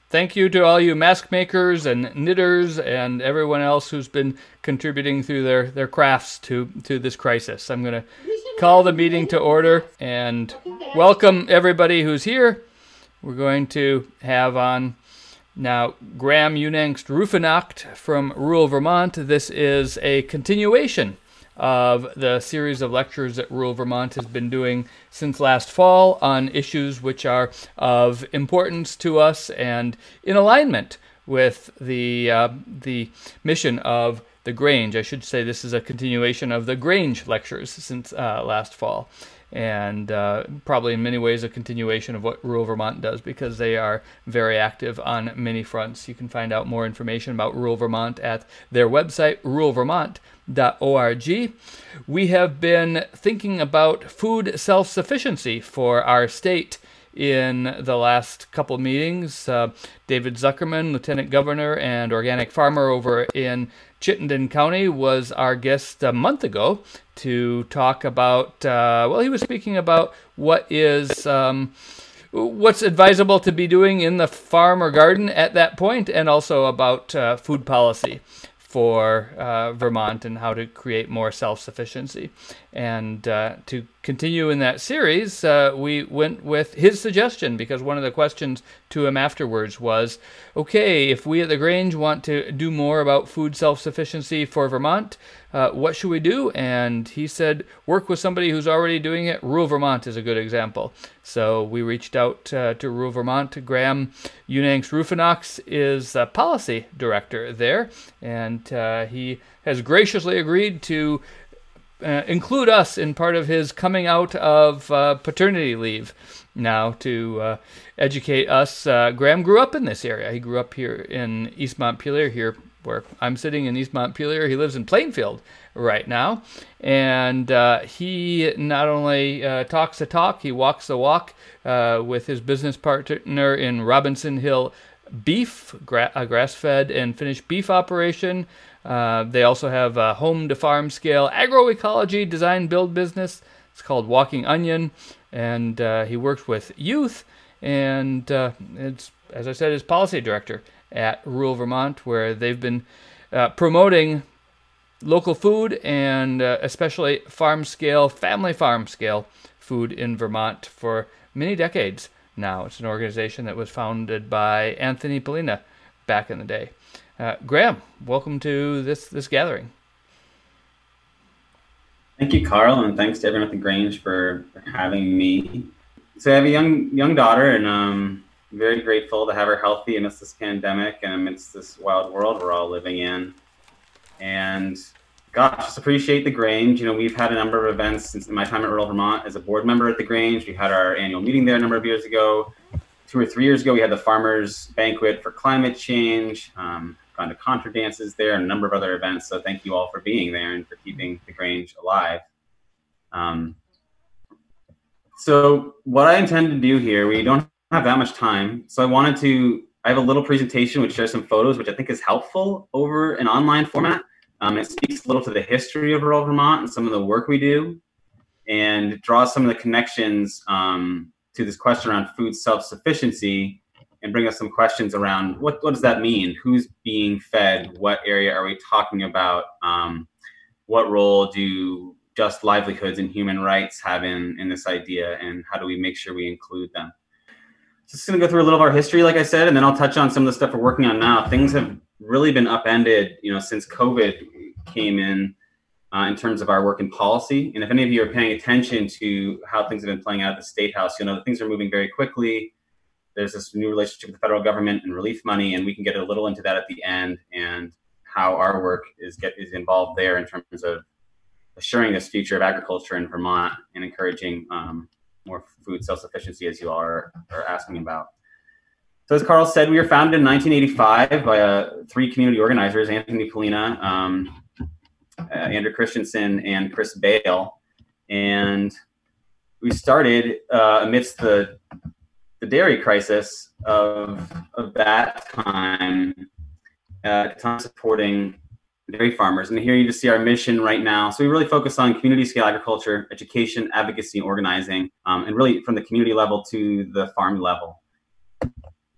thank you to all you mask makers and knitters and everyone else who's been contributing through their crafts to this crisis. I'm going to call the meeting to order and welcome everybody who's here. We're going to have on now Graham Unangst Rufenacht from rural Vermont. This is a continuation of the series of lectures that rural Vermont has been doing since last fall on issues which are of importance to us and in alignment with the mission of the Grange. I should say this is a continuation of the Grange lectures since last fall, and probably in many ways a continuation of what rural Vermont does because they are very active on many fronts. You can find out more information about rural Vermont at their website, ruralvermont.org. We have been thinking about food self-sufficiency for our state in the last couple of meetings. David Zuckerman, Lieutenant Governor and organic farmer over in Chittenden County, was our guest a month ago to talk about, he was speaking about what's advisable to be doing in the farm or garden at that point, and also about food policy for Vermont and how to create more self-sufficiency. And to continue in that series, we went with his suggestion because one of the questions to him afterwards was, okay, if we at the Grange want to do more about food self-sufficiency for Vermont, what should we do? And he said, work with somebody who's already doing it. Rural Vermont is a good example. So we reached out to rural Vermont. Graham Unangst Rufenacht is a policy director there, and he has graciously agreed to include us in part of his coming out of paternity leave now to educate us. Graham grew up in this area. He grew up here in East Montpelier, here where I'm sitting in East Montpelier. He lives in Plainfield right now, and he not only talks the talk, he walks the walk with his business partner in Robinson Hill Beef, a grass-fed and finished beef operation. They also have a home-to-farm scale agroecology design build business. It's called Walking Onion, and he works with youth, and it's, as I said, is policy director at rural Vermont, where they've been promoting local food and especially farm-scale, family farm-scale food in Vermont for many decades now. It's an organization that was founded by Anthony Polina back in the day. Graham, welcome to this gathering. Thank you, Carl, and thanks to everyone at the Grange for having me. So I have a young daughter, and I'm very grateful to have her healthy amidst this pandemic and amidst this wild world we're all living in. And gosh, just appreciate the Grange. You know, we've had a number of events since my time at rural Vermont as a board member at the Grange. We had our annual meeting there a number of years ago. 2 or 3 years ago, we had the Farmers Banquet for Climate Change. Gone to contra dances there and a number of other events. So thank you all for being there and for keeping the Grange alive. So what I intend to do here, we don't have that much time. So I have a little presentation which shares some photos, which I think is helpful over an online format. It speaks a little to the history of rural Vermont and some of the work we do, and draws some of the connections to this question around food self-sufficiency, and bring us some questions around what does that mean? Who's being fed? What area are we talking about? What role do just livelihoods and human rights have in this idea, and how do we make sure we include them? Just going to go through a little of our history, like I said, and then I'll touch on some of the stuff we're working on now. Things have really been upended, since COVID came in terms of our work in policy. And if any of you are paying attention to how things have been playing out at the State House, you'll know that things are moving very quickly. There's this new relationship with the federal government and relief money, and we can get a little into that at the end, and how our work is involved there in terms of assuring this future of agriculture in Vermont and encouraging more food self-sufficiency, as you all are asking about. So as Carl said, we were founded in 1985 by 3 community organizers, Anthony Polina, Andrew Christensen, and Chris Bale. And we started amidst the dairy crisis of that time, supporting dairy farmers. And here you just see our mission right now. So we really focus on community scale agriculture, education, advocacy, and organizing, and really from the community level to the farm level.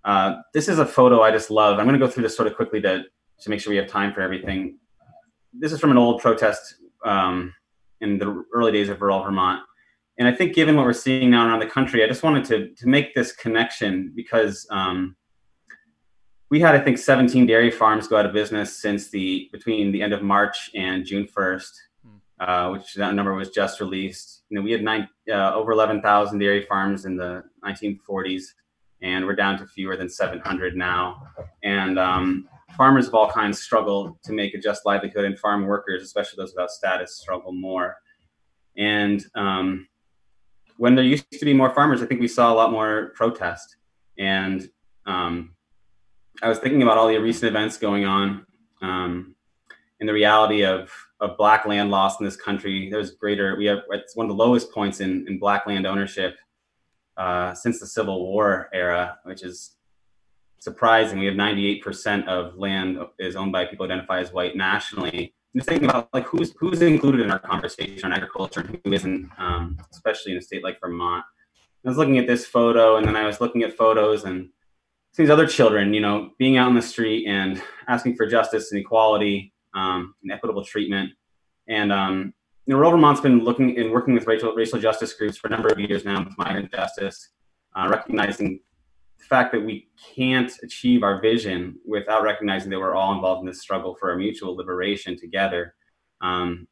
This is a photo I just love. I'm going to go through this sort of quickly to make sure we have time for everything. This is from an old protest in the early days of rural Vermont. And I think given what we're seeing now around the country, I just wanted to make this connection because we had, I think, 17 dairy farms go out of business between the end of March and June 1st, which that number was just released. We had over 11,000 dairy farms in the 1940s, and we're down to fewer than 700 now. And farmers of all kinds struggle to make a just livelihood, and farm workers, especially those without status, struggle more. And when there used to be more farmers, I think we saw a lot more protest. And I was thinking about all the recent events going on and the reality of Black land loss in this country. It's one of the lowest points in Black land ownership since the Civil War era, which is surprising. We have 98% of land is owned by people identified as white nationally. I'm just thinking about like who's included in our conversation on agriculture and who isn't, especially in a state like Vermont. I was looking at this photo, and then I was looking at photos and these other children, being out in the street and asking for justice and equality and equitable treatment. And rural Vermont's been working with racial justice groups for a number of years now with migrant justice, recognizing the fact that we can't achieve our vision without recognizing that we're all involved in this struggle for our mutual liberation together. And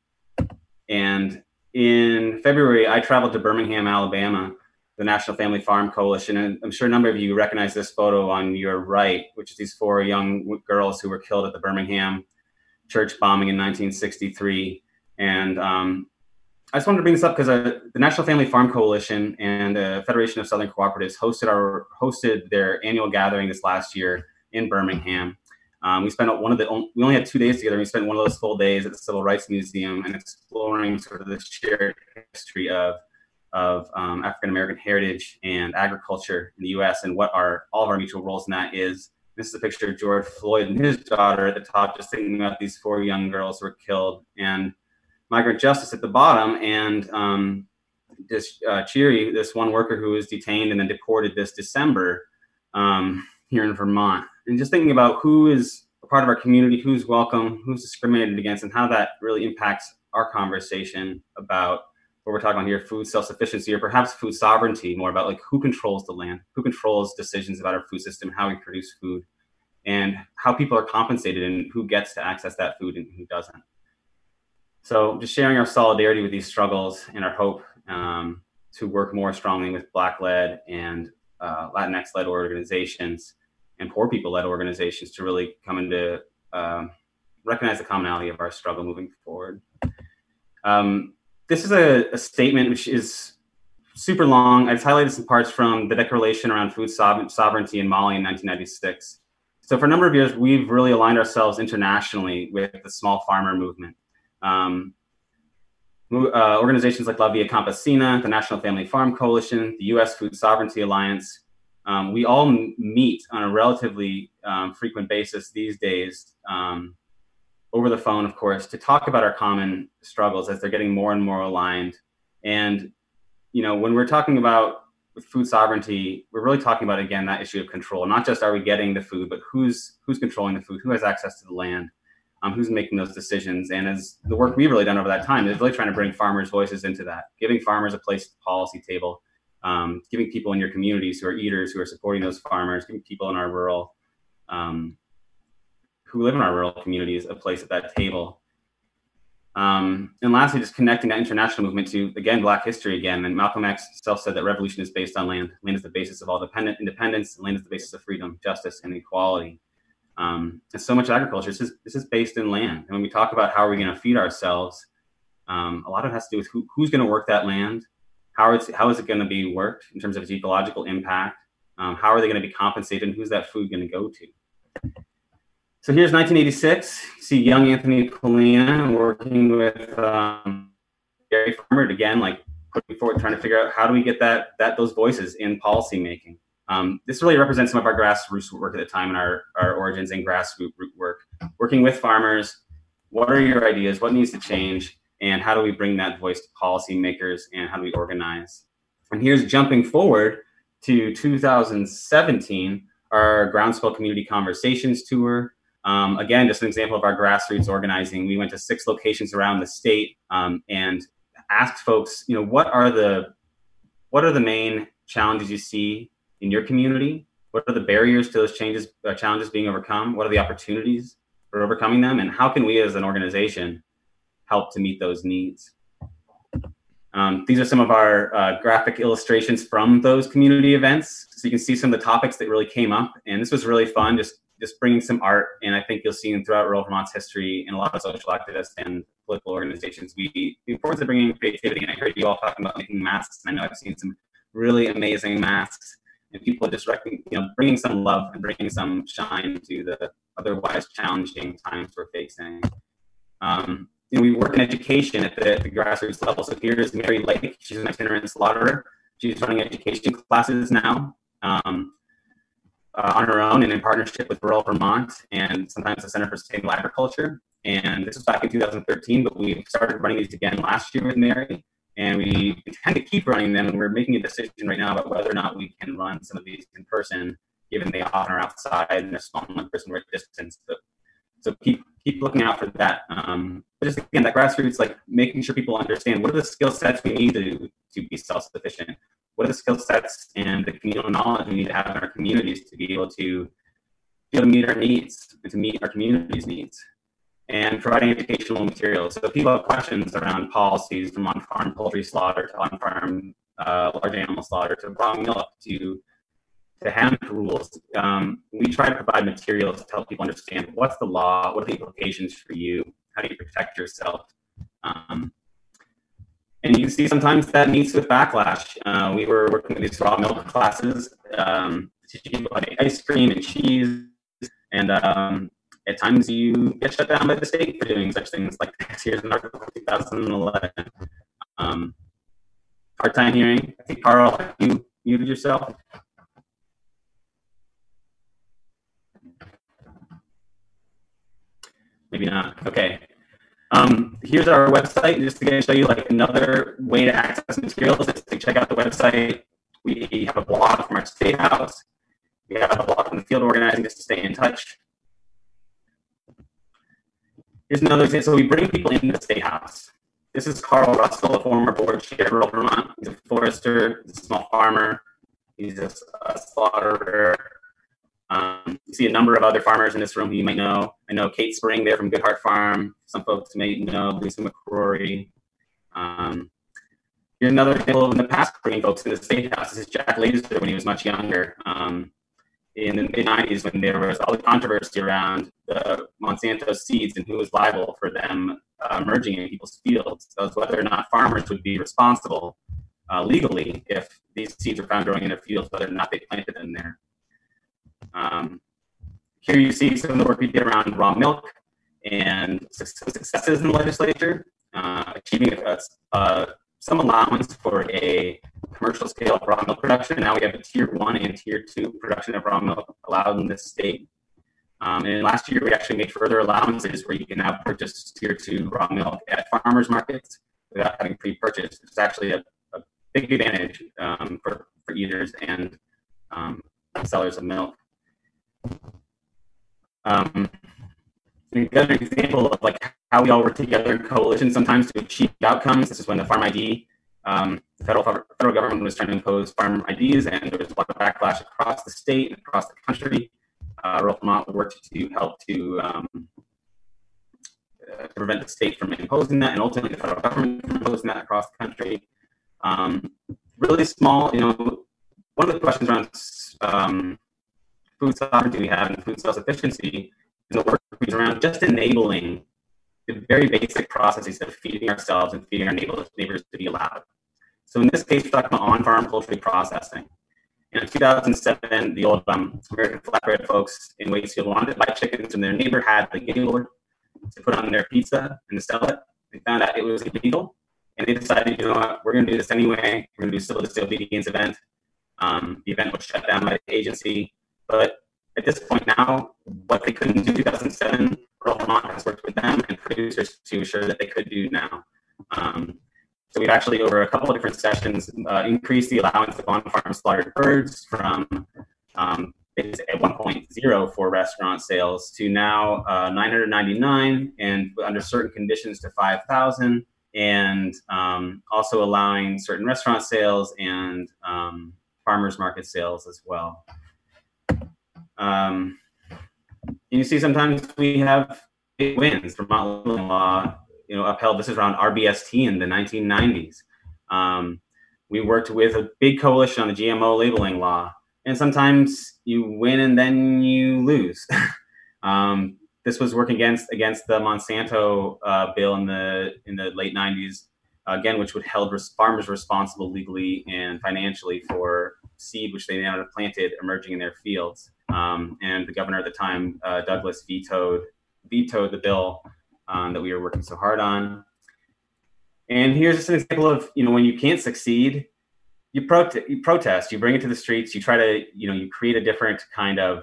in February, I traveled to Birmingham, Alabama, the National Family Farm Coalition. And I'm sure a number of you recognize this photo on your right, which is these 4 young girls who were killed at the Birmingham church bombing in 1963. And I just wanted to bring this up because the National Family Farm Coalition and the Federation of Southern Cooperatives hosted their annual gathering this last year in Birmingham. We only had 2 days together. We spent one of those full days at the Civil Rights Museum and exploring sort of the shared history of African-American heritage and agriculture in the U.S. and what all of our mutual roles in that is. This is a picture of George Floyd and his daughter at the top, just thinking about these 4 young girls who were killed, and migrant justice at the bottom, and Cheery, this one worker who was detained and then deported this December here in Vermont. And just thinking about who is a part of our community, who's welcome, who's discriminated against, and how that really impacts our conversation about what we're talking about here, food self-sufficiency, or perhaps food sovereignty, more about like who controls the land, who controls decisions about our food system, how we produce food, and how people are compensated and who gets to access that food and who doesn't. So just sharing our solidarity with these struggles and our hope to work more strongly with Black-led and Latinx-led organizations and poor people-led organizations to really come into recognize the commonality of our struggle moving forward. This is a statement which is super long. I just highlighted some parts from the Declaration around Food Sovereignty in Mali in 1996. So for a number of years, we've really aligned ourselves internationally with the small farmer movement. Organizations like La Via Campesina, the National Family Farm Coalition, the U.S. Food Sovereignty Alliance, we all meet on a relatively frequent basis these days, over the phone, of course, to talk about our common struggles as they're getting more and more aligned. And, when we're talking about with food sovereignty, we're really talking about, again, that issue of control. Not just are we getting the food, but who's controlling the food, who has access to the land, who's making those decisions. And as the work we've really done over that time is really trying to bring farmers' voices into that, giving farmers a place at the policy table, giving people in your communities who are eaters, who are supporting those farmers, giving people in our rural who live in our rural communities a place at that table. And lastly, just connecting that international movement to, again, Black history again. And Malcolm X himself said that revolution is based on land. Land is the basis of all independence, and land is the basis of freedom, justice, and equality. And so much agriculture, this is based in land. And when we talk about how are we going to feed ourselves, a lot of it has to do with who's going to work that land, how is it going to be worked in terms of its ecological impact, how are they going to be compensated, and who's that food going to go to? So here's 1986. You see young Anthony Polina working with dairy farmer again, like putting forward, trying to figure out how do we get those voices in policy making. This really represents some of our grassroots work at the time and our origins in grassroots work, working with farmers. What are your ideas? What needs to change? And how do we bring that voice to policymakers? And how do we organize? And here's jumping forward to 2017. our Groundswell Community Conversations Tour. Again, just an example of our grassroots organizing. We went to 6 locations around the state and asked folks, what are the main challenges you see in your community? What are the barriers to those challenges being overcome? What are the opportunities for overcoming them? And how can we as an organization help to meet those needs? These are some of our graphic illustrations from those community events. So you can see some of the topics that really came up. And this was really fun, just bringing some art. And I think you'll see throughout rural Vermont's history and a lot of social activists and political organizations, we forward to bringing creativity. And I heard you all talking about making masks. And I know I've seen some really amazing masks. And people are just bringing some love and bringing some shine to the otherwise challenging times we're facing. We work in education at the grassroots level. So here's Mary Lake. She's an itinerant slaughterer. She's running education classes now on her own and in partnership with Rural Vermont and sometimes the Center for Sustainable Agriculture. And this was back in 2013, but we started running these again last year with Mary. And we intend to keep running them. And we're making a decision right now about whether or not we can run some of these in person, given they often are outside and they're small in-person distance. So keep looking out for that. But just again, that grassroots, like making sure people understand what are the skill sets we need to be self-sufficient. What are the skill sets and the communal knowledge we need to have in our communities to be able to meet our needs and to meet our community's needs. And providing educational materials. So if people have questions around policies from on-farm poultry slaughter to on-farm large animal slaughter to raw milk to hemp rules, we try to provide materials to help people understand what's the law, what are the implications for you, how do you protect yourself. And you can see sometimes that meets with backlash. We were working with these raw milk classes, teaching people how to make ice cream and cheese, and at times you get shut down by the state for doing such things like this. Here's an article from 2011. Hard time hearing. I think, Carl, you muted yourself. Maybe not. Okay. Here's our website, just to show you another way to access materials is to check out the website. We have a blog from our state house. We have a blog from the field organizing just to stay in touch. Here's another example. So we bring people into the state house. This is Carl Russell, a former board chair of rural Vermont. He's a forester, he's a small farmer, he's a slaughterer. You see a number of other farmers in this room who you might know. I know Kate Spring there from Good Heart Farm. Some folks may know Lisa McCrory. Here's another example in the past bringing folks in the state house. This is Jack Laser when he was much younger. In the mid-90s, when there was all the controversy around the Monsanto seeds and who was liable for them merging in people's fields. So it was whether or not farmers would be responsible legally if these seeds were found growing in their fields, whether or not they planted them there. Here you see some of the work we did around raw milk and successes in the legislature, achieving some allowance for a commercial scale of raw milk production. Now we have a tier 1 and tier 2 production of raw milk allowed in this state. And last year we actually made further allowances where you can now purchase tier 2 raw milk at farmers markets without having pre-purchased. It's actually a big advantage for eaters and sellers of milk. Another example of how we all work together in coalition sometimes to achieve outcomes. This is when the Farm ID, the federal government was trying to impose farm IDs, and there was a lot of backlash across the state and across the country. Rural Vermont worked to help to prevent the state from imposing that, and ultimately the federal government from imposing that across the country. Really small, one of the questions around food sovereignty we have and food self-sufficiency is the work around just enabling the very basic processes of feeding ourselves and feeding our neighbors to be allowed. So in this case, we're talking about on-farm poultry processing. And in 2007, the old American flatbread folks in Waitsfield wanted to buy chickens, and their neighbor had the game board to put on their pizza and to sell it. They found out it was illegal, and they decided, you know what, we're going to do this anyway. We're going to do civil disobedience event. The event was shut down by the agency. But at this point now, what they couldn't do in 2007, Rural Vermont has worked with them and producers to ensure that they could do now. So we've actually, over a couple of different sessions, increased the allowance of on-farm slaughtered birds from It's at 1.0 for restaurant sales to now 999, and under certain conditions to 5,000, and also allowing certain restaurant sales and farmers market sales as well. And you see sometimes we have big wins. Vermont labeling law, upheld. This is around RBST in the 1990s. We worked with a big coalition on the GMO labeling law, and sometimes you win and then you lose. This was working against the Monsanto bill in the late 90s, again, which would held farmers responsible legally and financially for seed which they now have planted emerging in their fields. And the governor at the time, Douglas, vetoed the bill that we were working so hard on. And here's just an example of, when you can't succeed, you protest, you bring it to the streets, you try to, you create a different kind of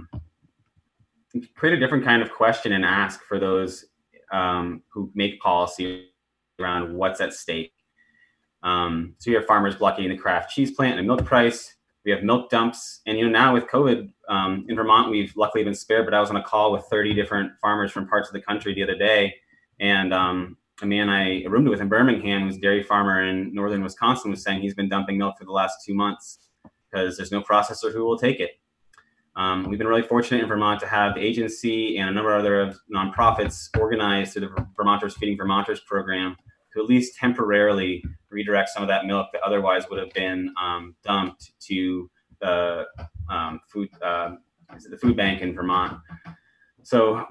question and ask for those who make policy around what's at stake. So you have farmers blocking the Kraft cheese plant and milk price. We have milk dumps. And, now with COVID in Vermont, we've luckily been spared, but I was on a call with 30 different farmers from parts of the country the other day. And a man I roomed with in Birmingham, who's a dairy farmer in northern Wisconsin, was saying he's been dumping milk for the last 2 months because there's no processor who will take it. We've been really fortunate in Vermont to have the agency and a number of other nonprofits organized through the Vermonters Feeding Vermonters program to at least temporarily redirect some of that milk that otherwise would have been dumped to the food bank in Vermont. So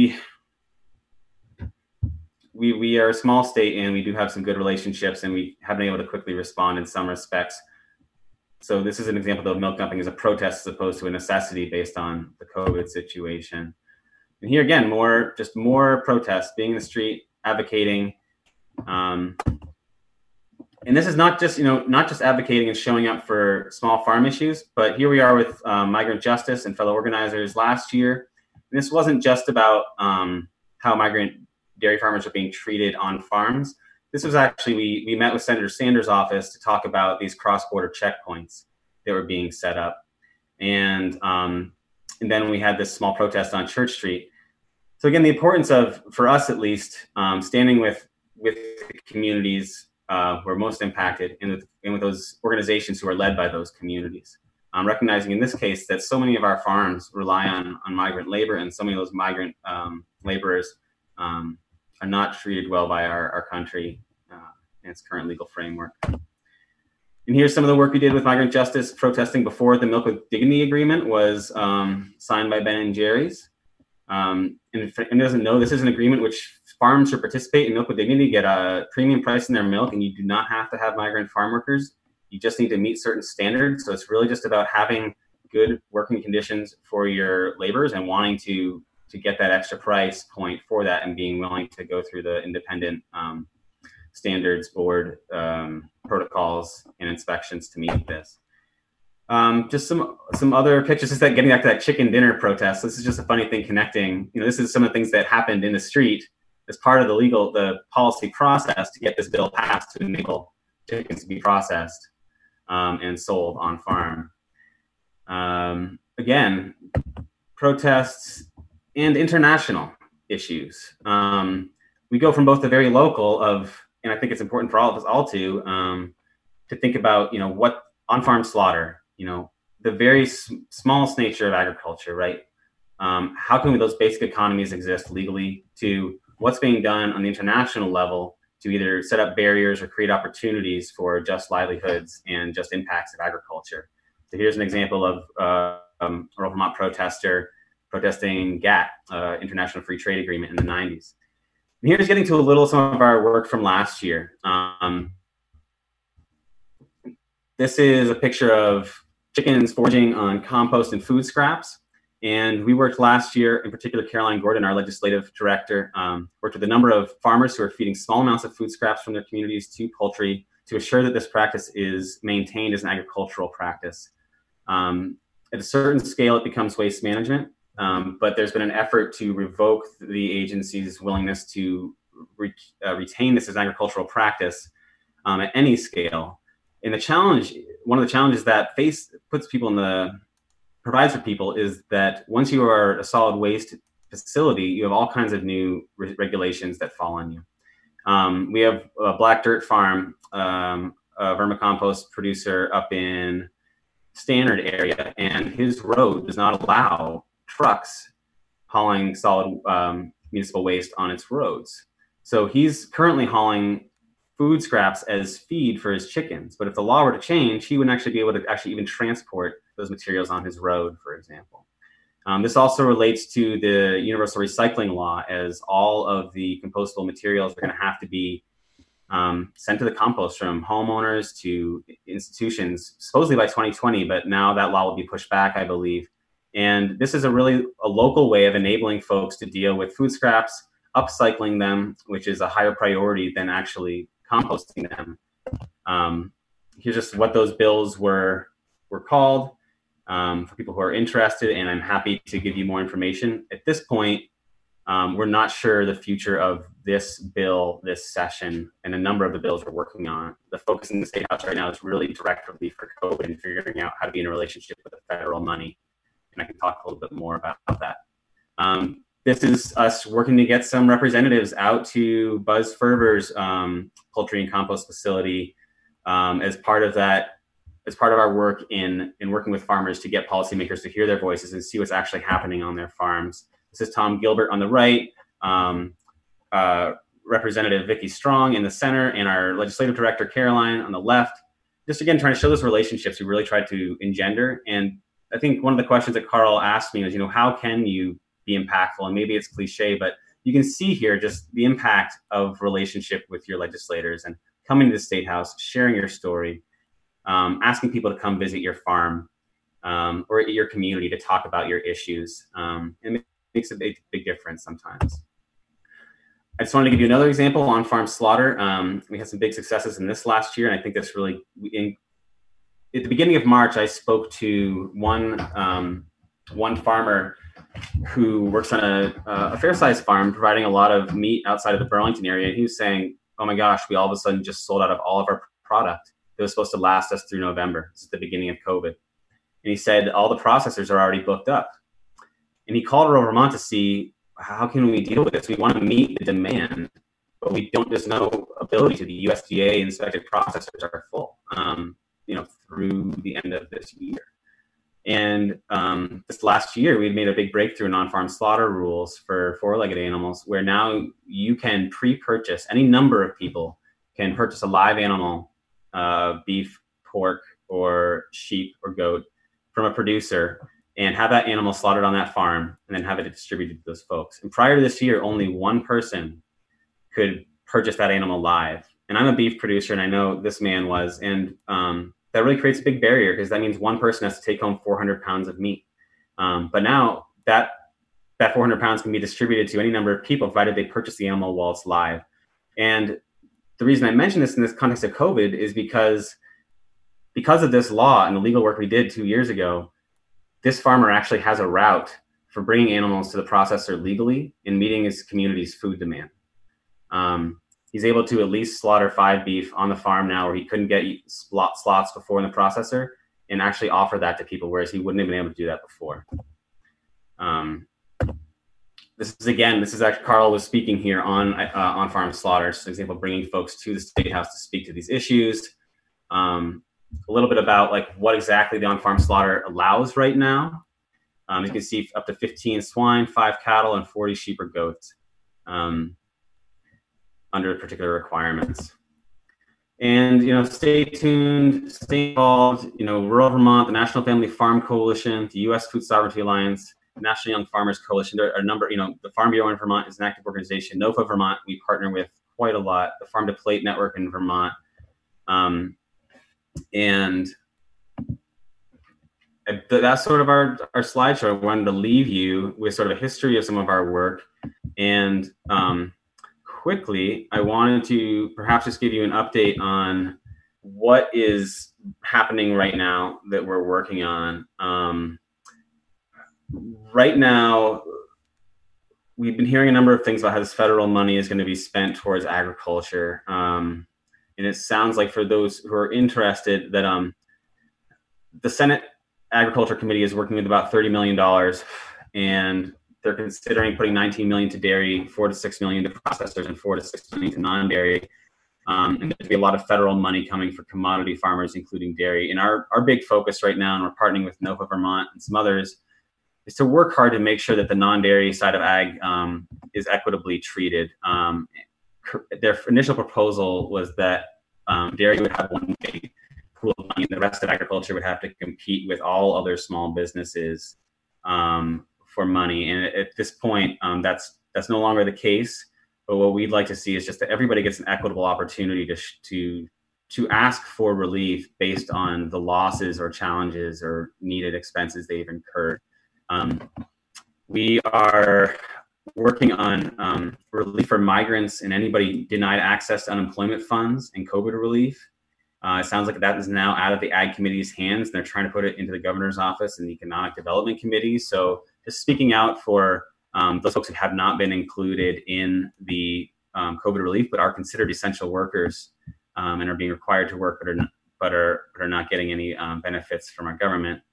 we are a small state, and we do have some good relationships, and we have been able to quickly respond in some respects. So this is an example of milk dumping as a protest as opposed to a necessity based on the COVID situation. And here again, more protests, being in the street, advocating. And this is not just advocating and showing up for small farm issues, but here we are with Migrant Justice and fellow organizers last year. And this wasn't just about how migrant dairy farmers are being treated on farms. This was actually, we met with Senator Sanders' office to talk about these cross-border checkpoints that were being set up. And then we had this small protest on Church Street. So again, the importance of, for us at least, standing with the communities who are most impacted and with those organizations who are led by those communities. Recognizing in this case that so many of our farms rely on migrant labor, and so many of those migrant laborers are not treated well by our country and its current legal framework. And here's some of the work we did with Migrant Justice, protesting before the Milk with Dignity Agreement was signed by Ben & Jerry's. And if anyone doesn't know, this is an agreement which farms who participate in Milk with Dignity get a premium price in their milk, and you do not have to have migrant farm workers. You just need to meet certain standards. So it's really just about having good working conditions for your laborers and wanting to get that extra price point for that, and being willing to go through the independent standards board protocols and inspections to meet this. Just some other pictures, just that getting back to that chicken dinner protest. This is just a funny thing connecting. This is some of the things that happened in the street as part of the policy process to get this bill passed to enable chickens to be processed and sold on farm. Again, protests and international issues. We go from both the very local and I think it's important for all of us all to think about, what on-farm slaughter, the very smallest nature of agriculture, right? How can those basic economies exist legally, to what's being done on the international level to either set up barriers or create opportunities for just livelihoods and just impacts of agriculture. So here's an example of a rural Vermont protester protesting GATT, International Free Trade Agreement, in the 90s. And here's getting to some of our work from last year. This is a picture of chickens foraging on compost and food scraps. And we worked last year, in particular, Caroline Gordon, our legislative director, worked with a number of farmers who are feeding small amounts of food scraps from their communities to poultry to assure that this practice is maintained as an agricultural practice. At a certain scale, it becomes waste management. But there's been an effort to revoke the agency's willingness to retain this as an agricultural practice at any scale. And one of the challenges that puts people in provides for people is that once you are a solid waste facility, you have all kinds of new regulations that fall on you. We have a Black Dirt Farm, a vermicompost producer up in Stannard area, and his road does not allow trucks hauling solid municipal waste on its roads. So he's currently hauling food scraps as feed for his chickens. But if the law were to change, he wouldn't actually be able to actually even transport those materials on his road, for example. This also relates to the universal recycling law, as all of the compostable materials are going to have to be sent to the compost from homeowners to institutions, supposedly by 2020, but now that law will be pushed back, I believe. And this is a local way of enabling folks to deal with food scraps, upcycling them, which is a higher priority than actually composting them. Here's just what those bills were called for people who are interested, and I'm happy to give you more information. At this point, we're not sure the future of this bill, this session, and a number of the bills we're working on. The focus in the State House right now is really direct relief for COVID and figuring out how to be in a relationship with the federal money. And I can talk a little bit more about that. This is us working to get some representatives out to Buzz Ferber's poultry and compost facility as part of our work in working with farmers to get policymakers to hear their voices and see what's actually happening on their farms. This is Tom Gilbert on the right, Representative Vicki Strong in the center, and our legislative director, Caroline, on the left. Just again, trying to show those relationships we really tried to engender. And I think one of the questions that Carl asked me was, how can you be impactful? And maybe it's cliche, but you can see here just the impact of relationship with your legislators and coming to the State House, sharing your story, asking people to come visit your farm or your community to talk about your issues. And it makes a big difference sometimes. I just wanted to give you another example on farm slaughter. We had some big successes in this last year, and I think that's really at the beginning of March, I spoke to one farmer who works on a fair-sized farm, providing a lot of meat outside of the Burlington area. And he was saying, "Oh my gosh, we all of a sudden just sold out of all of our product that was supposed to last us through November. This is the beginning of COVID." And he said all the processors are already booked up. And he called Rural Vermont to see, how can we deal with this? We want to meet the demand, but there's no ability to. The USDA inspected processors are full. Through the end of this year. And this last year, we made a big breakthrough in on-farm slaughter rules for four-legged animals, where now you can pre-purchase, any number of people can purchase a live animal, beef, pork, or sheep or goat from a producer and have that animal slaughtered on that farm and then have it distributed to those folks. And prior to this year, only one person could purchase that animal live. And I'm a beef producer, and I know this man was. And that really creates a big barrier, because that means one person has to take home 400 pounds of meat. But now that 400 pounds can be distributed to any number of people, provided they purchase the animal while it's live. And the reason I mention this in this context of COVID is because of this law and the legal work we did 2 years ago, this farmer actually has a route for bringing animals to the processor legally and meeting his community's food demand. He's able to at least slaughter 5 beef on the farm now, where he couldn't get slots before in the processor, and actually offer that to people, whereas he wouldn't have been able to do that before. This is actually Carl was speaking here on farm slaughter. So, for example, bringing folks to the State House to speak to these issues. A little bit about what exactly the on-farm slaughter allows right now. You can see up to 15 swine, 5 cattle, and 40 sheep or goats. Under particular requirements. And, stay tuned, stay involved. Rural Vermont, the National Family Farm Coalition, the U.S. Food Sovereignty Alliance, the National Young Farmers Coalition. There are a number, the Farm Bureau in Vermont is an active organization. NOFA Vermont, we partner with quite a lot. The Farm to Plate Network in Vermont. And that's sort of our slideshow. I wanted to leave you with sort of a history of some of our work. And quickly, I wanted to perhaps just give you an update on what is happening right now that we're working on. Right now, we've been hearing a number of things about how this federal money is going to be spent towards agriculture. And it sounds like, for those who are interested, that the Senate Agriculture Committee is working with about $30 million, and they're considering putting 19 million to dairy, 4 to 6 million to processors, and 4 to 6 million to non-dairy. And there's be a lot of federal money coming for commodity farmers, including dairy. And our big focus right now, and we're partnering with NOFA Vermont and some others, is to work hard to make sure that the non-dairy side of ag is equitably treated. Their initial proposal was that dairy would have one big pool of money, and the rest of agriculture would have to compete with all other small businesses for money. And at this point, that's no longer the case. But what we'd like to see is just that everybody gets an equitable opportunity to ask for relief based on the losses or challenges or needed expenses they've incurred. We are working on relief for migrants and anybody denied access to unemployment funds and COVID relief. It sounds like that is now out of the Ag Committee's hands, and they're trying to put it into the governor's office and the Economic Development Committee. So just speaking out for those folks who have not been included in the COVID relief, but are considered essential workers and are being required to work, but are not getting any benefits from our government.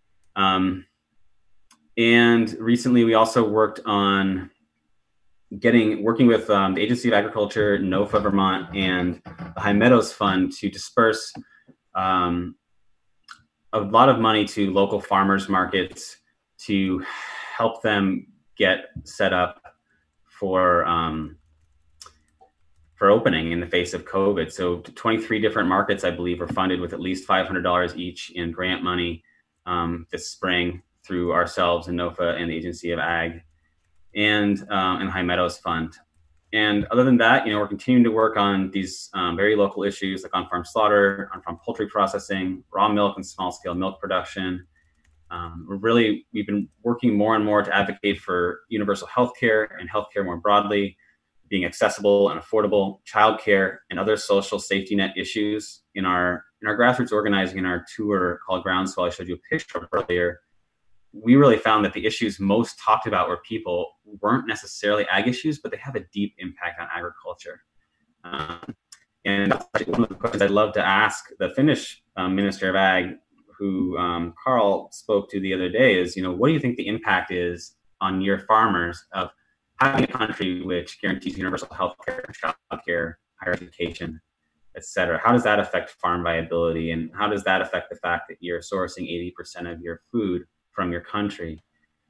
And recently, we also worked on working with the Agency of Agriculture, NOFA Vermont, and the High Meadows Fund to disperse a lot of money to local farmers markets to help them get set up for opening in the face of COVID. So 23 different markets, I believe, were funded with at least $500 each in grant money this spring through ourselves and NOFA and the Agency of Ag and High Meadows Fund. And other than that, we're continuing to work on these very local issues like on-farm slaughter, on-farm poultry processing, raw milk and small-scale milk production. We've been working more and more to advocate for universal healthcare and healthcare more broadly, being accessible and affordable, childcare, and other social safety net issues. In our grassroots organizing in our tour called Groundswell, I showed you a picture of earlier, we really found that the issues most talked about were people weren't necessarily ag issues, but they have a deep impact on agriculture. And that's actually one of the questions I'd love to ask the Finnish Minister of Ag, who Carl spoke to the other day, is, what do you think the impact is on your farmers of having a country which guarantees universal health care, child care, higher education, et cetera? How does that affect farm viability? And how does that affect the fact that you're sourcing 80% of your food from your country?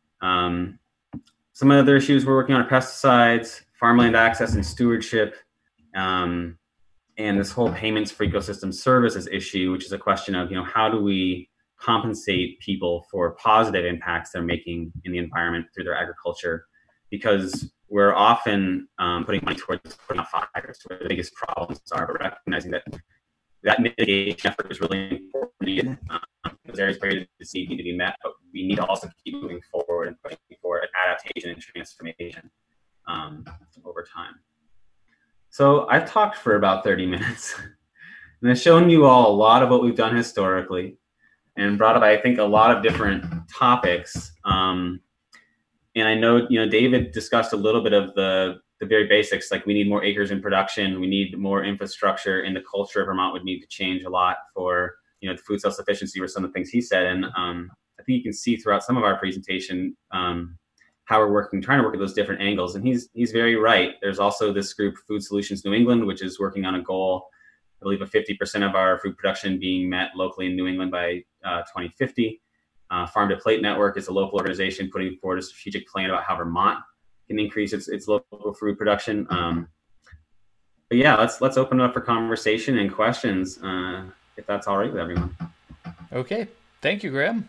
Some other issues we're working on are pesticides, farmland access and stewardship, and this whole payments for ecosystem services issue, which is a question of, how do we compensate people for positive impacts they're making in the environment through their agriculture? Because we're often putting money towards putting out fires, where the biggest problems are, but recognizing that mitigation effort is really important. Those areas where the disease need to be met, but we need to also keep moving forward and pushing for adaptation and transformation over time. So I've talked for about 30 minutes, and I've shown you all a lot of what we've done historically, and brought up, I think, a lot of different topics. And I know, David discussed a little bit of the very basics, like we need more acres in production, we need more infrastructure, and the culture of Vermont would need to change a lot for, the food self-sufficiency were some of the things he said. And I think you can see throughout some of our presentation how we're trying to work at those different angles. And he's very right. There's also this group, Food Solutions New England, which is working on a goal, I believe, of 50% of our food production being met locally in New England by 2050. Farm to Plate Network is a local organization putting forward a strategic plan about how Vermont can increase its local food production. But yeah, let's open it up for conversation and questions, if that's all right with everyone. Okay, thank you, Graham.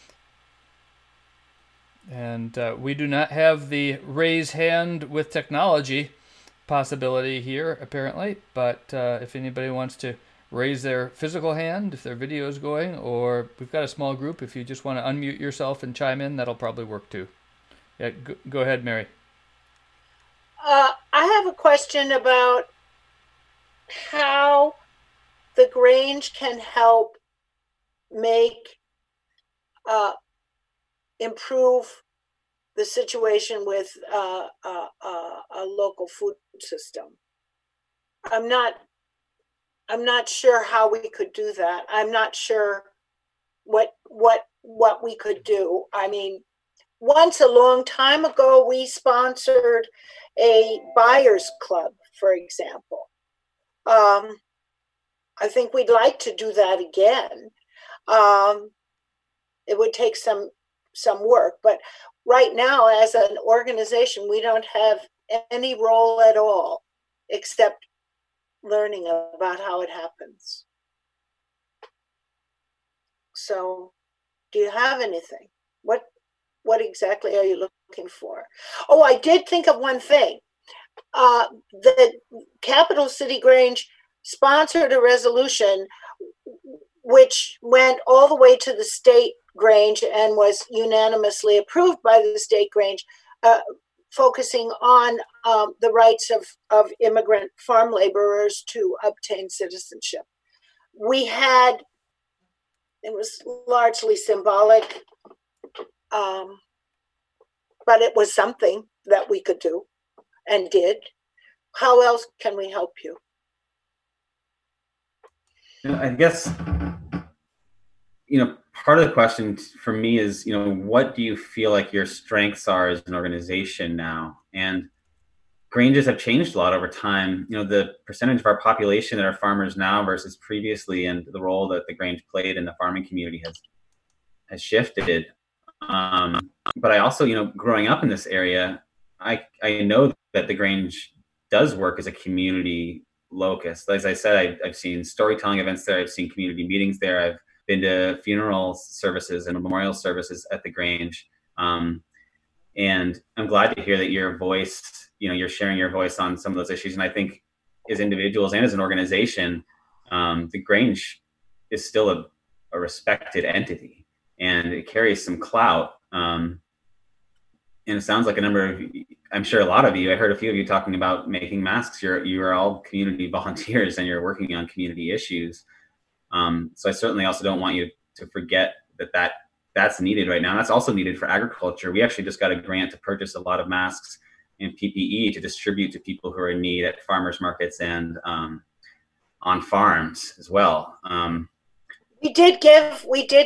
And we do not have the raise hand with technology possibility here, apparently. But if anybody wants to raise their physical hand, if their video is going, or we've got a small group, if you just want to unmute yourself and chime in, that'll probably work too. Yeah, go ahead, Mary. I have a question about how the Grange can help make improve the situation with a local food system. I'm not sure how we could do that. I'm not sure what what we could do. I mean, once a long time ago, we sponsored a buyers club, for example. I think we'd like to do that again. It would take some work, but right now, as an organization, we don't have any role at all, except learning about how it happens. So, do you have anything? What exactly are you looking for? Oh, I did think of one thing. The Capital City Grange sponsored a resolution which went all the way to the state Grange and was unanimously approved by the state Grange, focusing on the rights of immigrant farm laborers to obtain citizenship. It was largely symbolic, but it was something that we could do and did. How else can we help you? I guess, part of the question for me is, what do you feel like your strengths are as an organization now? And Granges have changed a lot over time. The percentage of our population that are farmers now versus previously, and the role that the Grange played in the farming community has shifted. But I also, growing up in this area, I know that the Grange does work as a community locus. As I said, I've seen storytelling events there. I've seen community meetings there. I've been to funeral services and memorial services at the Grange. And I'm glad to hear that your voice, you're sharing your voice on some of those issues. And I think as individuals and as an organization, the Grange is still a respected entity, and it carries some clout. And it sounds like I'm sure a lot of you, I heard a few of you talking about making masks. You are all community volunteers and you're working on community issues. So I certainly also don't want you to forget that's needed right now. And that's also needed for agriculture. We actually just got a grant to purchase a lot of masks and PPE to distribute to people who are in need at farmers markets and on farms as well. We did give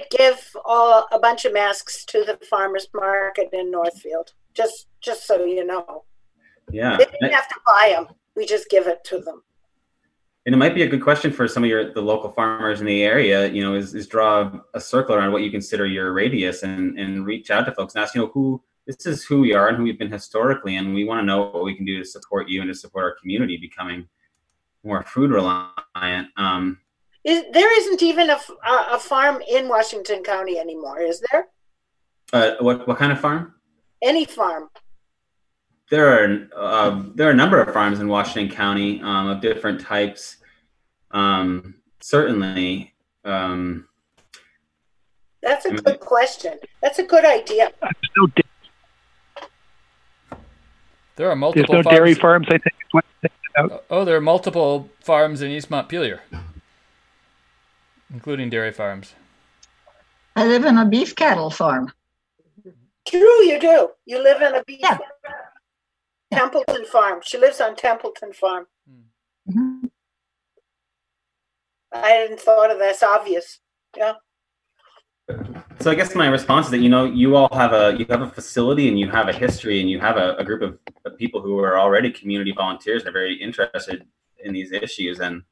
a bunch of masks to the farmers market in Northfield, just so you know. Yeah. They didn't have to buy them. We just give it to them. And it might be a good question for some of the local farmers in the area, is draw a circle around what you consider your radius and reach out to folks and ask, this is who we are and who we've been historically, and we want to know what we can do to support you and to support our community becoming more food reliant. There isn't even a farm in Washington County anymore, is there? What kind of farm? Any farm. There are a number of farms in Washington County of different types. Certainly. That's a good question. That's a good idea. There are multiple. There's no dairy farms. I think is what I'm thinking about. Oh, there are multiple farms in East Montpelier, including dairy farms. I live in a beef cattle farm. True, you do. You live in a beef Yeah. Templeton Farm. She lives on Templeton Farm. Mm-hmm. I hadn't thought of that's obvious. Yeah. So I guess my response is that you all have a facility and you have a history and you have a group of people who are already community volunteers and are very interested in these issues, and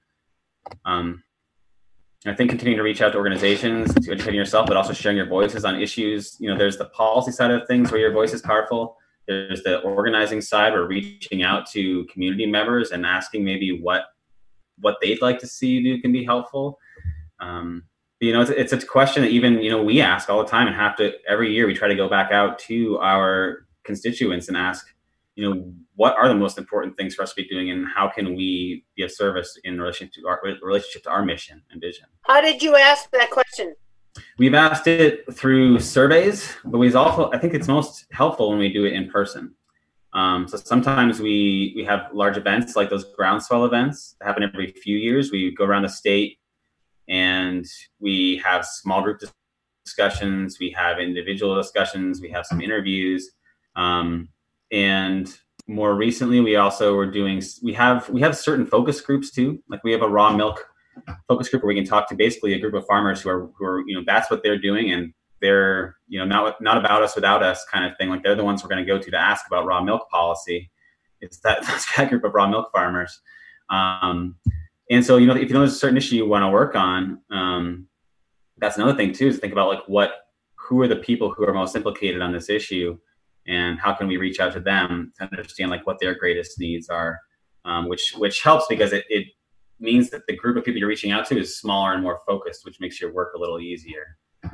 I think continuing to reach out to organizations, to educating yourself, but also sharing your voices on issues. There's the policy side of things where your voice is powerful. There's the organizing side where reaching out to community members and asking maybe what they'd like to see you do can be helpful. It's a question that even, we ask all the time, and every year we try to go back out to our constituents and ask, what are the most important things for us to be doing, and how can we be of service in relationship to our mission and vision? How did you ask that question? We've asked it through surveys, but I think it's most helpful when we do it in person. So sometimes we have large events like those groundswell events that happen every few years. We go around the state and we have small group discussions. We have individual discussions. We have some interviews. And more recently, we have certain focus groups too. Like we have a raw milk focus group where we can talk to basically a group of farmers who are that's what they're doing, and they're, not about us without us kind of thing. Like they're the ones we're going to go to ask about raw milk policy. It's that group of raw milk farmers. And so, if you know there's a certain issue you want to work on, that's another thing too, is to think about like who are the people who are most implicated on this issue, and how can we reach out to them to understand like what their greatest needs are, which helps because it means that the group of people you're reaching out to is smaller and more focused, which makes your work a little easier.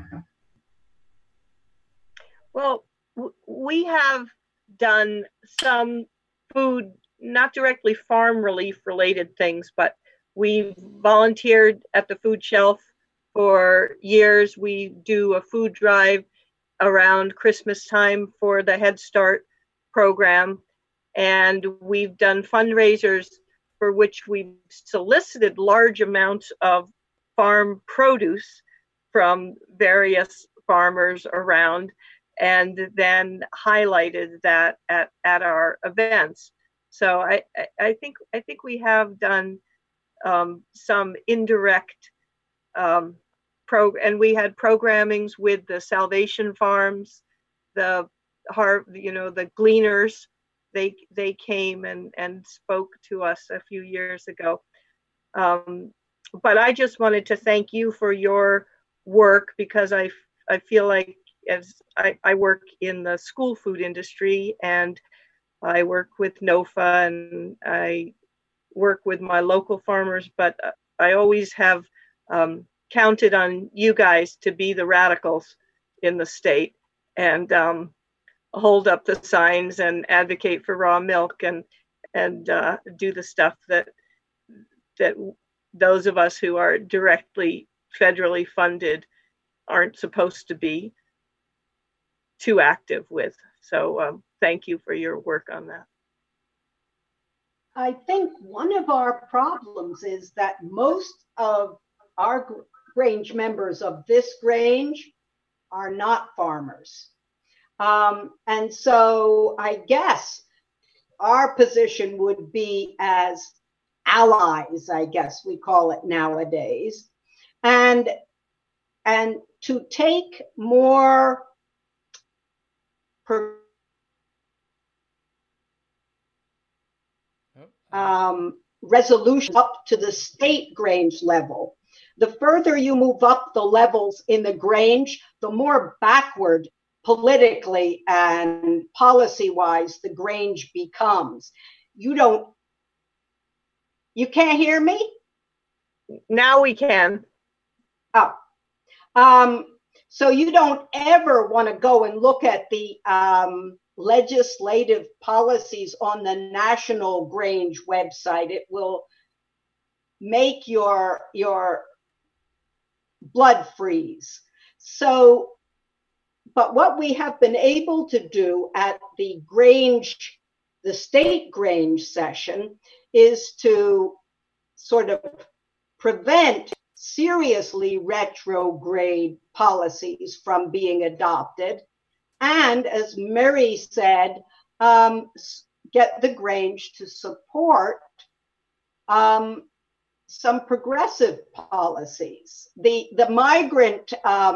Well, we have done some food, not directly farm relief related things, but we volunteered at the food shelf for years. We do a food drive around Christmas time for the Head Start program. And we've done fundraisers for which we've solicited large amounts of farm produce from various farmers around, and then highlighted that at our events. So I think we have done some indirect and we had programmings with the Salvation Farms, the Gleaners. They came and spoke to us a few years ago. But I just wanted to thank you for your work, because I feel like, as I work in the school food industry, and I work with NOFA, and I work with my local farmers, but I always have counted on you guys to be the radicals in the state and hold up the signs and advocate for raw milk and do the stuff that those of us who are directly federally funded aren't supposed to be too active with. So thank you for your work on that. I think one of our problems is that most of our Grange members of this Grange are not farmers. And so I guess our position would be as allies, I guess we call it nowadays, and to take more resolution up to the state Grange level. The further you move up the levels in the Grange, the more backward politically and policy-wise the Grange becomes. You can't hear me? Now we can. So you don't ever want to go and look at the legislative policies on the National Grange website. It will make your blood freeze. So, but what we have been able to do at the Grange, the state Grange session, is to sort of prevent seriously retrograde policies from being adopted. And as Mary said, get the Grange to support some progressive policies. The migrant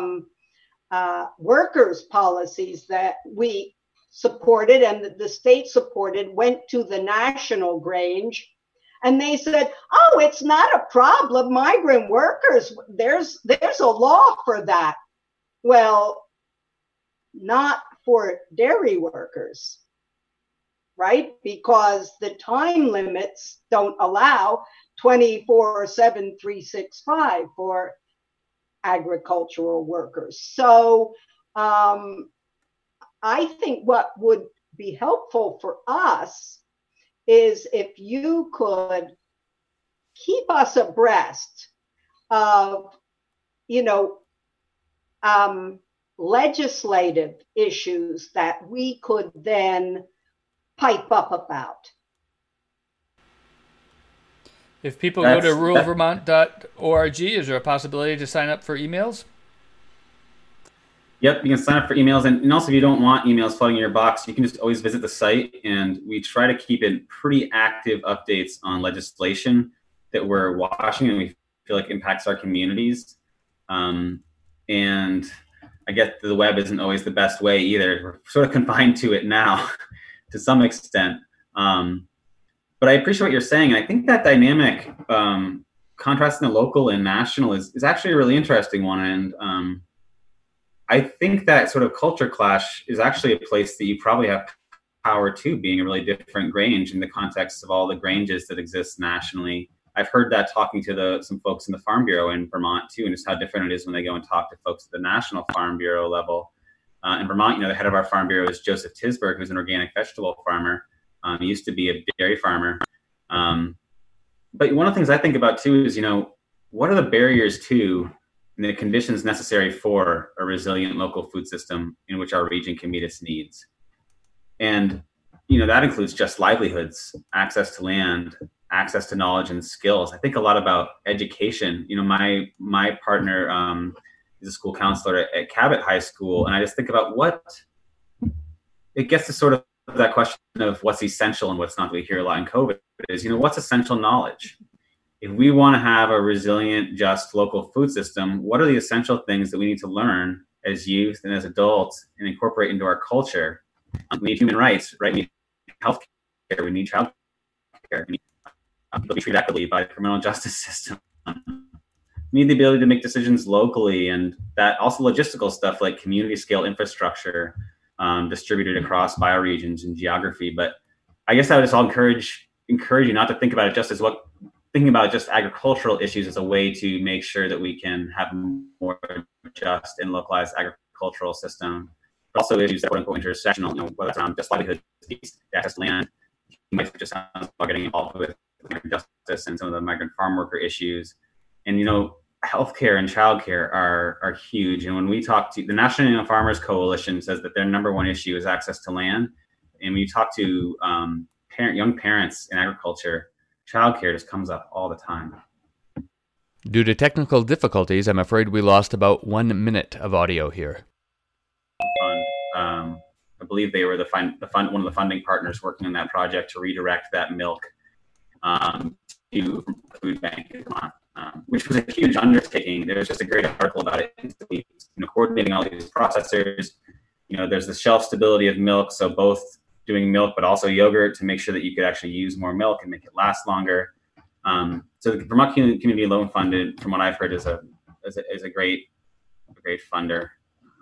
workers policies that we supported and the state supported went to the National Grange, and they said, oh, it's not a problem. Migrant workers, there's a law for that. Well, not for dairy workers, right? Because the time limits don't allow 24/7, 365 for agricultural workers. So I think what would be helpful for us is if you could keep us abreast of, legislative issues that we could then pipe up about. If people go to ruralvermont.org, is there a possibility to sign up for emails? Yep, you can sign up for emails. And also, if you don't want emails flooding in your box, you can just always visit the site. And we try to keep in pretty active updates on legislation that we're watching and we feel like impacts our communities. And I guess the web isn't always the best way either. We're sort of confined to it now to some extent. But I appreciate what you're saying. And I think that dynamic, contrasting the local and national is actually a really interesting one. And I think that sort of culture clash is actually a place that you probably have power to, being a really different Grange in the context of all the Granges that exist nationally. I've heard that talking to some folks in the Farm Bureau in Vermont too, and just how different it is when they go and talk to folks at the National Farm Bureau level. In Vermont, the head of our Farm Bureau is Joseph Tisberg, who's an organic vegetable farmer. He used to be a dairy farmer. But one of the things I think about too is, what are the barriers to and the conditions necessary for a resilient local food system in which our region can meet its needs? And, that includes just livelihoods, access to land, access to knowledge and skills. I think a lot about education. My partner is a school counselor at Cabot High School, and I just think about it gets to sort of that question of what's essential and what's not, that we hear a lot in COVID, is, what's essential knowledge? If we want to have a resilient, just local food system, what are the essential things that we need to learn as youth and as adults and incorporate into our culture? We need human rights, right? We need health care, we need child care, we need to be treated equitably by the criminal justice system. We need the ability to make decisions locally, and that also logistical stuff like community scale infrastructure distributed across bioregions and geography. But I guess I would just encourage you not to think about it just as thinking about just agricultural issues as a way to make sure that we can have more just and localized agricultural system, but also issues that are quote unquote intersectional, whether it's around just livelihood, access to land. You might just sound about getting involved with justice and some of the migrant farm worker issues. And, healthcare and childcare are huge. And when we talk to the National Union of Farmers Coalition, says that their number one issue is access to land. And when you talk to young parents in agriculture, childcare just comes up all the time. Due to technical difficulties, I'm afraid we lost about 1 minute of audio here. I believe they were one of the funding partners working on that project to redirect that milk to the food bank in Vermont, which was a huge undertaking. There was just a great article about it. Coordinating all these processors. There's the shelf stability of milk, so both doing milk but also yogurt to make sure that you could actually use more milk and make it last longer. So the Vermont Community Loan Fund, from what I've heard, is a great funder.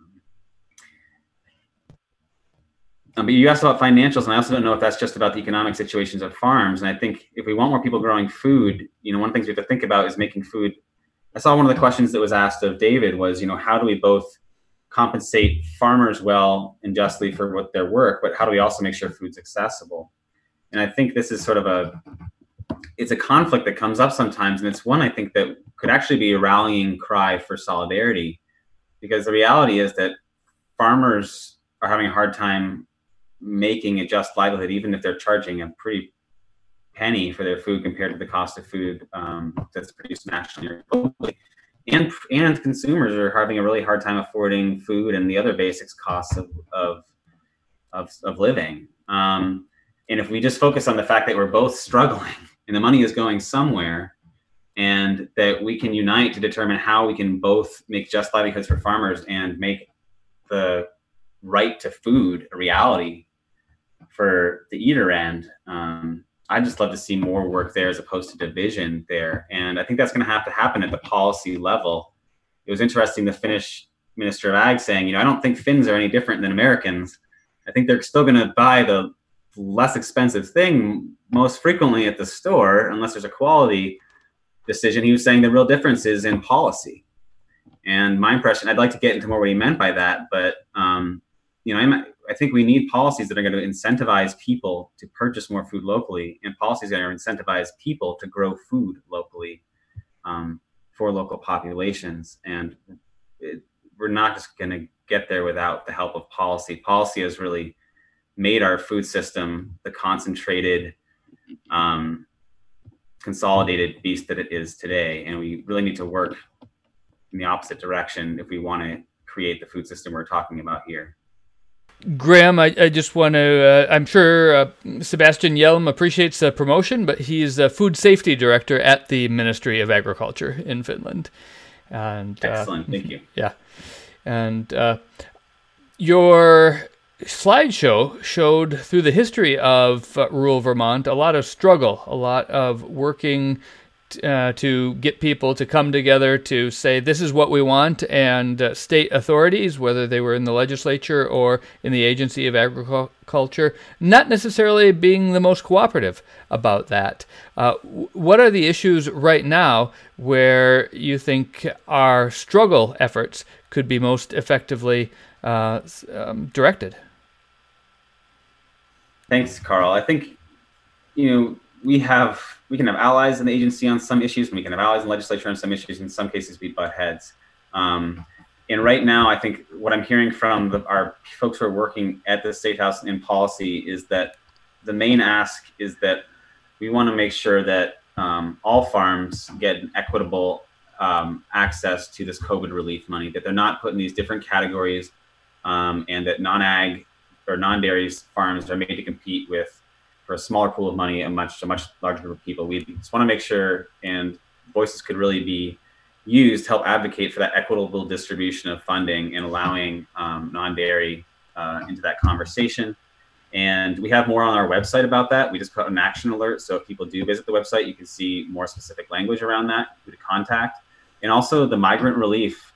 But you asked about financials, and I also don't know if that's just about the economic situations of farms. And I think if we want more people growing food, one of the things we have to think about is making food. I saw one of the questions that was asked of David was, how do we both compensate farmers well and justly for their work, but how do we also make sure food's accessible? And I think this is sort of it's a conflict that comes up sometimes, and it's one I think that could actually be a rallying cry for solidarity, because the reality is that farmers are having a hard time making a just livelihood, even if they're charging a pretty penny for their food compared to the cost of food that's produced nationally or globally. And consumers are having a really hard time affording food and the other basics costs of living. And if we just focus on the fact that we're both struggling and the money is going somewhere, and that we can unite to determine how we can both make just livelihoods for farmers and make the right to food a reality for the eater end, I'd just love to see more work there as opposed to division there. And I think that's going to have to happen at the policy level. It was interesting, the Finnish Minister of Ag saying, I don't think Finns are any different than Americans. I think they're still going to buy the less expensive thing most frequently at the store, unless there's a quality decision. He was saying the real difference is in policy. And my impression, I'd like to get into more what he meant by that, but I think we need policies that are going to incentivize people to purchase more food locally, and policies that are going to incentivize people to grow food locally for local populations. And we're not just going to get there without the help of policy. Policy has really made our food system the concentrated, consolidated beast that it is today. And we really need to work in the opposite direction if we want to create the food system we're talking about here. Graham, I just want to, I'm sure Sebastian Hjelm appreciates the promotion, but he's the food safety director at the Ministry of Agriculture in Finland. And excellent, thank you. Yeah. And your slideshow showed through the history of rural Vermont a lot of struggle, a lot of working to get people to come together to say this is what we want, and state authorities, whether they were in the legislature or in the Agency of Agriculture, not necessarily being the most cooperative about that. What are the issues right now where you think our struggle efforts could be most effectively directed? Thanks, Carl. I think, we can have allies in the agency on some issues, and we can have allies in the legislature on some issues. In some cases, we butt heads. And right now, I think what I'm hearing from our folks who are working at the State House in policy is that the main ask is that we want to make sure that all farms get equitable access to this COVID relief money, that they're not put in these different categories, and that non-ag or non-dairy farms are made to compete for a smaller pool of money, a much larger group of people. We just want to make sure, and voices could really be used to help advocate for that equitable distribution of funding and allowing non-dairy into that conversation. And we have more on our website about that. We just put an action alert, so if people do visit the website, you can see more specific language around that, who to contact. And also the migrant relief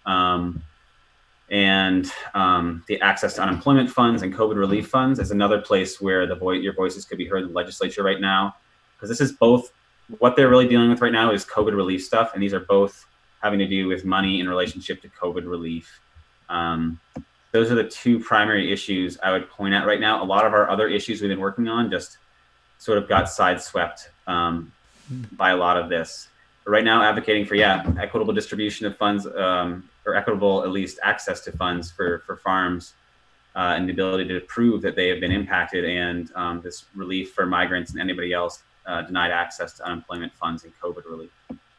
and the access to unemployment funds and COVID relief funds is another place where your voices could be heard in the legislature right now, because this is both what they're really dealing with right now is COVID relief stuff, and these are both having to do with money in relationship to COVID relief. Those are the two primary issues I would point at right now. A lot of our other issues we've been working on just sort of got sideswept by a lot of this. But right now, advocating for, equitable distribution of funds, or equitable, at least, access to funds for farms, and the ability to prove that they have been impacted, and this relief for migrants and anybody else denied access to unemployment funds and COVID relief.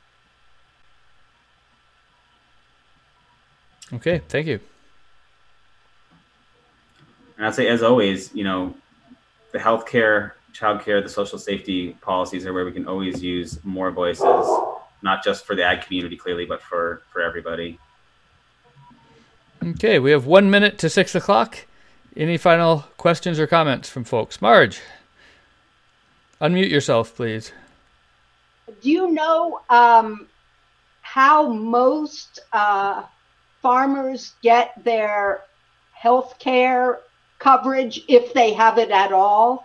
Okay, thank you. And I'd say, as always, the healthcare, childcare, the social safety policies are where we can always use more voices, not just for the ag community, clearly, but for everybody. Okay, we have 1 minute to 6 o'clock. Any final questions or comments from folks? Marge, unmute yourself, please. Do you know how most farmers get their health care coverage, if they have it at all?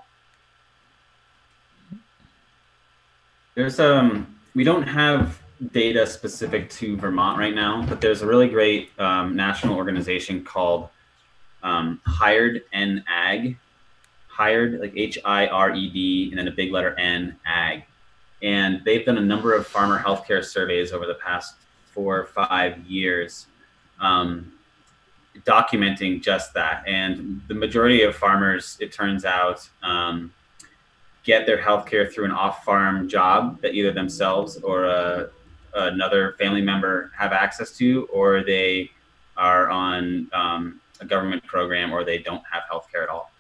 There's we don't have data specific to Vermont right now, but there's a really great national organization called Hired N Ag, Hired, like HIRED, and then a big letter N, Ag. And they've done a number of farmer healthcare surveys over the past 4 or 5 years, documenting just that. And the majority of farmers, it turns out, get their healthcare through an off-farm job that either themselves or another family member have access to, or they are on a government program, or they don't have healthcare at all.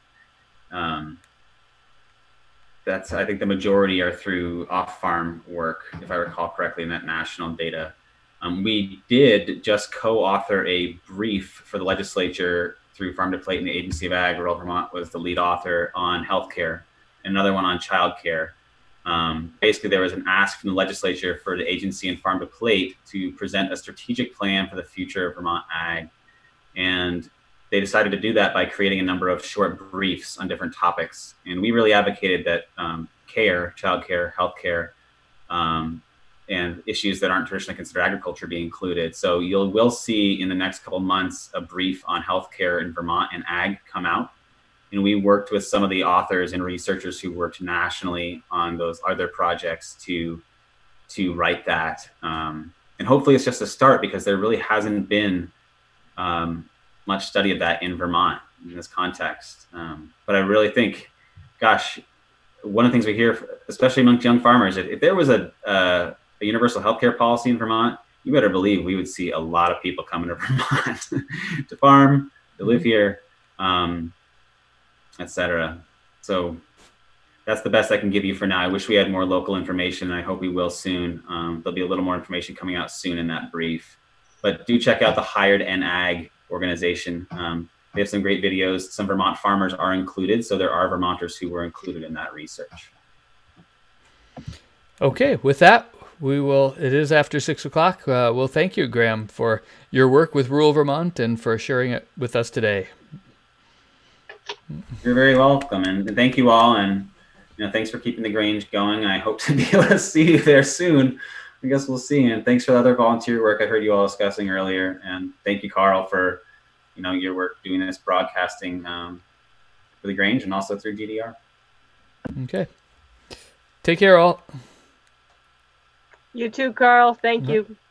I think the majority are through off-farm work, if I recall correctly, in that national data. We did just co-author a brief for the legislature through Farm to Plate, and the Agency of Ag. Rural Vermont was the lead author on healthcare, another one on childcare. Basically, there was an ask from the legislature for the agency and Farm to Plate to present a strategic plan for the future of Vermont ag. And they decided to do that by creating a number of short briefs on different topics. And we really advocated that care, childcare, healthcare, and issues that aren't traditionally considered agriculture be included. So we'll see in the next couple months a brief on healthcare in Vermont and ag come out. And we worked with some of the authors and researchers who worked nationally on those other projects to write that. And hopefully it's just a start, because there really hasn't been much study of that in Vermont in this context. But I really think, gosh, one of the things we hear, especially amongst young farmers, if there was a universal healthcare policy in Vermont, you better believe we would see a lot of people coming to Vermont to farm, to live here, etc. So that's the best I can give you for now. I wish we had more local information, and I hope we will soon. There'll be a little more information coming out soon in that brief. But do check out the Hired N Ag organization. They have some great videos. Some Vermont farmers are included, so there are Vermonters who were included in that research. Okay, with that, it is after 6 o'clock. We'll thank you, Graham, for your work with rural Vermont and for sharing it with us today. You're very welcome, and thank you all, and thanks for keeping the Grange going. I hope to be able to see you there soon. I guess we'll see. And thanks for the other volunteer work I heard you all discussing earlier. And thank you, Carl, for your work doing this broadcasting for the Grange and also through GDR. Okay. Take care, all. You too, Carl. Thank you.